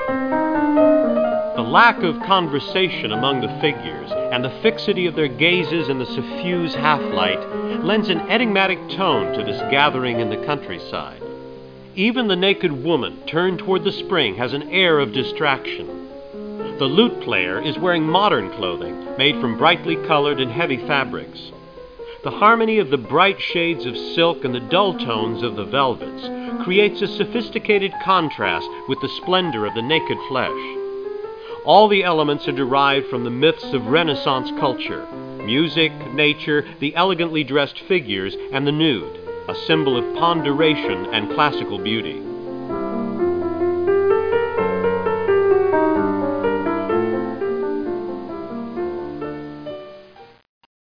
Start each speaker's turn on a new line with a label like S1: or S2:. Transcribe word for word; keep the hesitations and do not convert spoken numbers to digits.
S1: The lack of conversation among the figures and the fixity of their gazes in the suffused half-light lends an enigmatic tone to this gathering in the countryside. Even the naked woman turned toward the spring has an air of distraction. The lute player is wearing modern clothing made from brightly colored and heavy fabrics. The harmony of the bright shades of silk and the dull tones of the velvets creates a sophisticated contrast with the splendor of the naked flesh. All the elements are derived from the myths of Renaissance culture: music, nature, the elegantly dressed figures, and the nude, a symbol of ponderation and classical beauty.